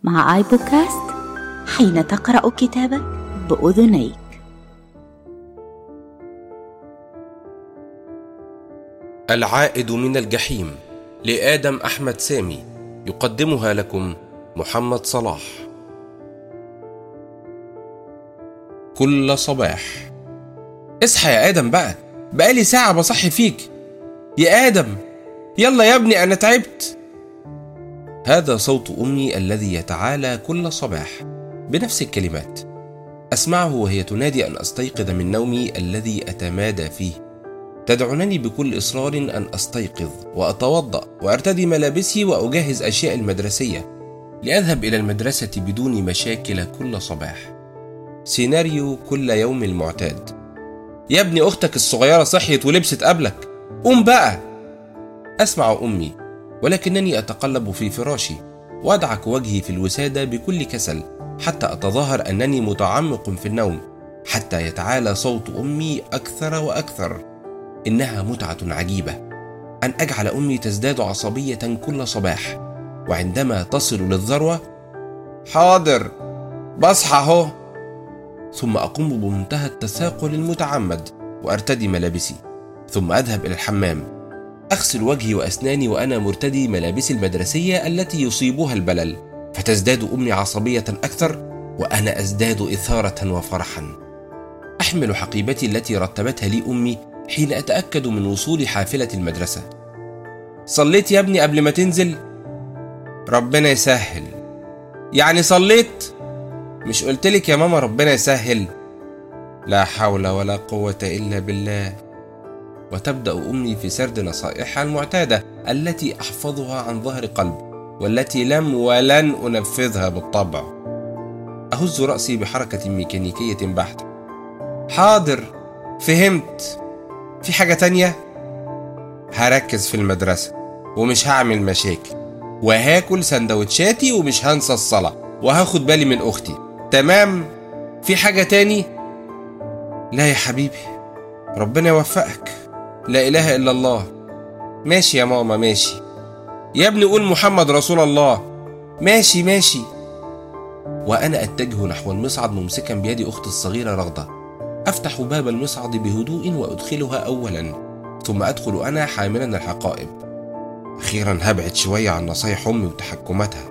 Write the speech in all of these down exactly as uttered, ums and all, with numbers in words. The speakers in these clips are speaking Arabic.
مع آي بودكاست، حين تقرأ كتابك بأذنيك. العائد من الجحيم لآدم أحمد سامي، يقدمها لكم محمد صلاح. كل صباح: اصحى يا آدم بقى، بقالي ساعة بصحي فيك يا آدم، يلا يا ابني أنا تعبت. هذا صوت أمي الذي يتعالى كل صباح بنفس الكلمات. أسمعه وهي تنادي أن أستيقظ من نومي الذي أتمادى فيه. تدعونني بكل إصرار أن أستيقظ وأتوضأ وأرتدي ملابسي وأجهز أشياء المدرسية لأذهب إلى المدرسة بدون مشاكل كل صباح. سيناريو كل يوم المعتاد: يا ابني أختك الصغيرة صحيت ولبست قبلك، قوم بقى. أسمع أمي ولكنني أتقلب في فراشي وأدعك وجهي في الوسادة بكل كسل حتى أتظاهر أنني متعمق في النوم، حتى يتعالى صوت أمي أكثر وأكثر. إنها متعة عجيبة أن أجعل أمي تزداد عصبية كل صباح، وعندما تصل للذروة: حاضر بصحى اهو. ثم أقوم بمنتهى التثاقل المتعمد وأرتدي ملابسي، ثم أذهب إلى الحمام أغسل وجهي وأسناني وأنا مرتدي ملابسي المدرسية التي يصيبها البلل، فتزداد أمي عصبية أكثر وأنا أزداد إثارة وفرحا. أحمل حقيبتي التي رتبتها لي أمي حين أتأكد من وصول حافلة المدرسة. صليت يا ابني قبل ما تنزل؟ ربنا يسهل. يعني صليت؟ مش قلتلك يا ماما ربنا يسهل؟ لا حول ولا قوة إلا بالله. وتبدأ أمي في سرد نصائحها المعتادة التي أحفظها عن ظهر قلب، والتي لم ولن أنفذها بالطبع. أهز رأسي بحركة ميكانيكية بحتة: حاضر فهمت. في حاجة تانية؟ هركز في المدرسة ومش هعمل مشاكل، وهاكل سندوتشاتي ومش هنسى الصلاة، وهاخد بالي من أختي. تمام؟ في حاجة تاني؟ لا يا حبيبي، ربنا يوفقك، لا إله إلا الله. ماشي يا ماما ماشي. يا ابني قول محمد رسول الله. ماشي ماشي. وأنا أتجه نحو المصعد ممسكا بيد أختي الصغيرة رغدة. أفتح باب المصعد بهدوء وأدخلها أولا، ثم أدخل أنا حاملا الحقائب. أخيرا هبعد شوية عن نصايح أمي وتحكماتها.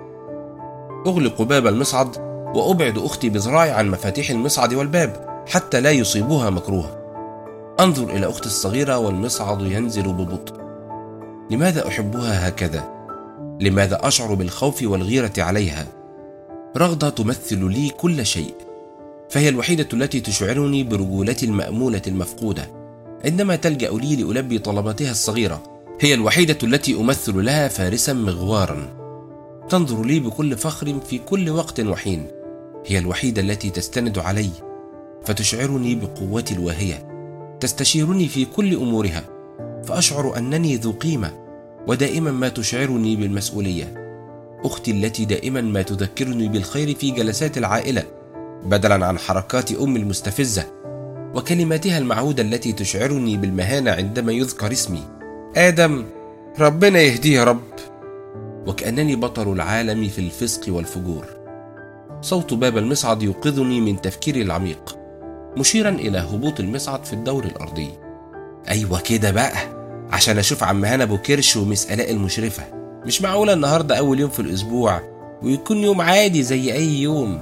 أغلق باب المصعد وأبعد أختي بذراعي عن مفاتيح المصعد والباب حتى لا يصيبها مكروه. أنظر إلى أختي الصغيرة والمصعد ينزل ببطء. لماذا أحبها هكذا؟ لماذا أشعر بالخوف والغيرة عليها؟ رغدة تمثل لي كل شيء، فهي الوحيدة التي تشعرني برجولتي المأمولة المفقودة عندما تلجأ لي لألبي طلباتها الصغيرة. هي الوحيدة التي أمثل لها فارسا مغوارا تنظر لي بكل فخر في كل وقت وحين. هي الوحيدة التي تستند علي فتشعرني بقوتي الواهية، تستشيرني في كل أمورها فأشعر أنني ذو قيمة، ودائما ما تشعرني بالمسؤولية. أختي التي دائما ما تذكرني بالخير في جلسات العائلة بدلا عن حركات أمي المستفزة وكلماتها المعهودة التي تشعرني بالمهانة عندما يذكر اسمي: آدم ربنا يهديه يا رب. وكأنني بطل العالم في الفسق والفجور. صوت باب المصعد يوقظني من تفكيري العميق، مشيرا إلى هبوط المصعد في الدور الأرضي. أيوة كده بقى، عشان أشوف عم هنا أبو كرش ومس آلاء المشرفة. مش معقولة النهاردة أول يوم في الأسبوع ويكون يوم عادي زي أي يوم.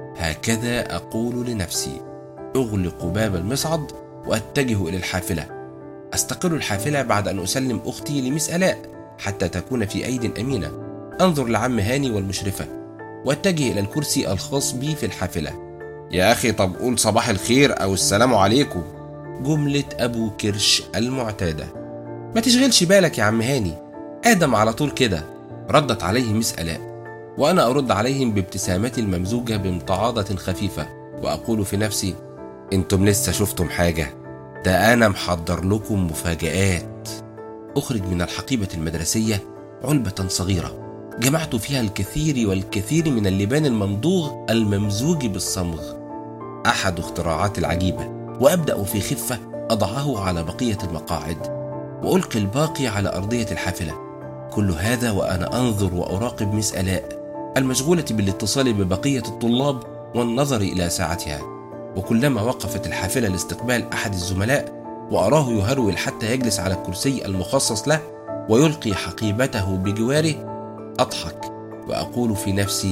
هكذا أقول لنفسي. أغلق باب المصعد وأتجه إلى الحافلة. أستقر الحافلة بعد أن أسلم أختي لمس آلاء حتى تكون في أيد أمينة. أنظر لعم هاني والمشرفة وأتجه إلى الكرسي الخاص بي في الحافلة. يا أخي طب قول صباح الخير أو السلام عليكم. جملة أبو كرش المعتادة. ما تشغلش بالك يا عم هاني، آدم على طول كده، ردت عليه مس آلاء، وأنا أرد عليهم بابتسامتي الممزوجة بامتعاضة خفيفة، وأقول في نفسي: انتم لسه شفتم حاجة؟ ده أنا محضر لكم مفاجآت. أخرج من الحقيبة المدرسية علبة صغيرة جمعت فيها الكثير والكثير من اللبان الممضوغ الممزوج بالصمغ، أحد اختراعات العجيبة، وأبدأ في خفة أضعه على بقية المقاعد وألقي الباقي على أرضية الحافلة. كل هذا وأنا أنظر وأراقب مس آلاء المشغولة بالاتصال ببقية الطلاب والنظر إلى ساعتها. وكلما وقفت الحافلة لاستقبال أحد الزملاء وأراه يهرول حتى يجلس على الكرسي المخصص له ويلقي حقيبته بجواره، أضحك وأقول في نفسي: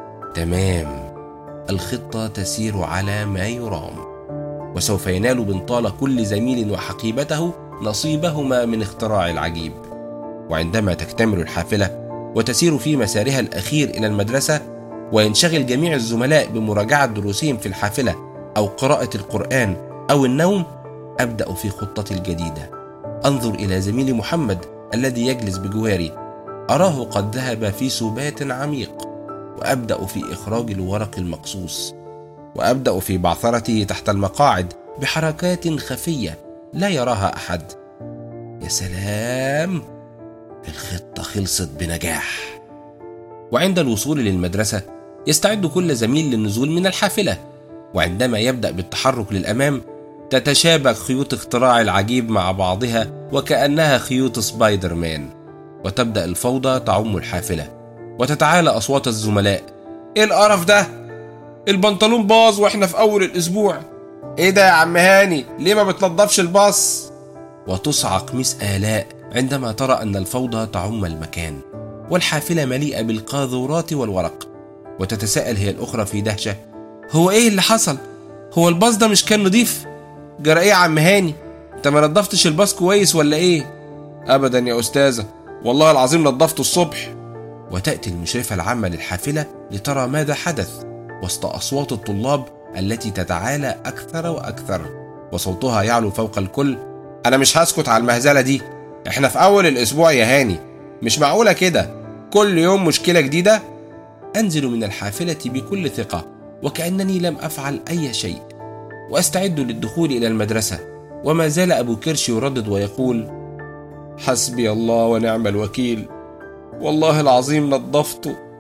تمام، الخطة تسير على ما يرام، وسوف ينال بنطال كل زميل وحقيبته نصيبهما من اختراع العجيب. وعندما تكتمل الحافلة وتسير في مسارها الأخير إلى المدرسة، وينشغل جميع الزملاء بمراجعة دروسهم في الحافلة أو قراءة القرآن أو النوم، أبدأ في خطتي الجديدة. أنظر إلى زميلي محمد الذي يجلس بجواري، أراه قد ذهب في سبات عميق، وأبدأ في إخراج الورق المقصوص، وأبدأ في بعثرته تحت المقاعد بحركات خفية لا يراها أحد. يا سلام، الخطة خلصت بنجاح. وعند الوصول للمدرسة يستعد كل زميل للنزول من الحافلة، وعندما يبدأ بالتحرك للأمام تتشابك خيوط اختراع العجيب مع بعضها وكأنها خيوط سبايدر مان، وتبدأ الفوضى تعم الحافلة، وتتعالى أصوات الزملاء: إيه القرف ده؟ البنطلون باظ وإحنا في أول الأسبوع. إيه ده يا عم هاني؟ ليه ما بتنضفش الباص؟ وتصعق مس آلاء عندما ترى أن الفوضى تعم المكان والحافلة مليئة بالقاذورات والورق، وتتساءل هي الأخرى في دهشة: هو إيه اللي حصل؟ هو الباص ده مش كان نضيف؟ جرى إيه يا عم هاني؟ أنت ما نضفتش الباص كويس ولا إيه؟ أبدا يا أستاذة، والله العظيم نضفته الصبح. وتأتي المشرفة العامة للحافلة لترى ماذا حدث وسط أصوات الطلاب التي تتعالى أكثر وأكثر، وصوتها يعلو فوق الكل: أنا مش هسكت على المهزلة دي، إحنا في أول الأسبوع يا هاني، مش معقولة كده، كل يوم مشكلة جديدة. أنزل من الحافلة بكل ثقة وكأنني لم أفعل أي شيء، وأستعد للدخول إلى المدرسة، وما زال أبو كرش يردد ويقول: حسبي الله ونعم الوكيل، والله العظيم نظفته